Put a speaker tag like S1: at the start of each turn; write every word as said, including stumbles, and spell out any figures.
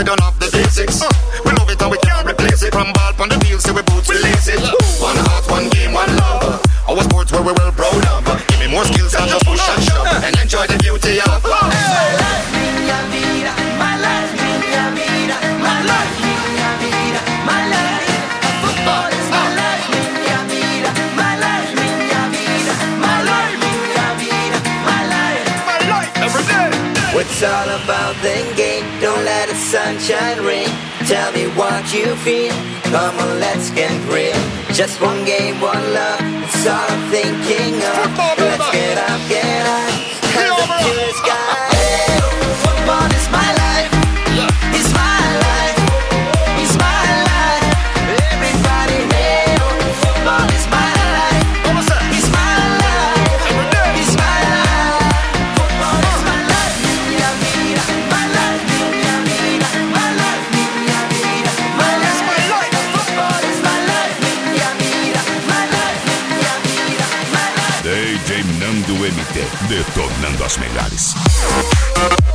S1: we don't have the basics. We love it and we can't replace it. From ball on the field, so we boots, we lace it. One heart, one game, one love. Our sports where we well proud of. Give me more skills and just push and shove. And enjoy the beauty of my life, minha vida, my life, minha vida, my life, minha vida, my life. Football is my life, minha vida, my life, minha vida, my life, minha vida, my life, my life, every day.
S2: It's all about the game, don't let the sunshine rain. Tell me what you feel, come on let's get real. Just one game, one love, it's all I'm thinking of. Let's get up, get up, hands up to the sky. Hey, football is my life, it's my life, it's my life. Everybody, hey, football is my life, it's my life, it's my life. Football is my life, minha vida, my life, minha vida, my life, minha vida, my life. Football is my life, minha vida, my life, minha vida, my life.
S3: D J Nando M T, detonando as melhores.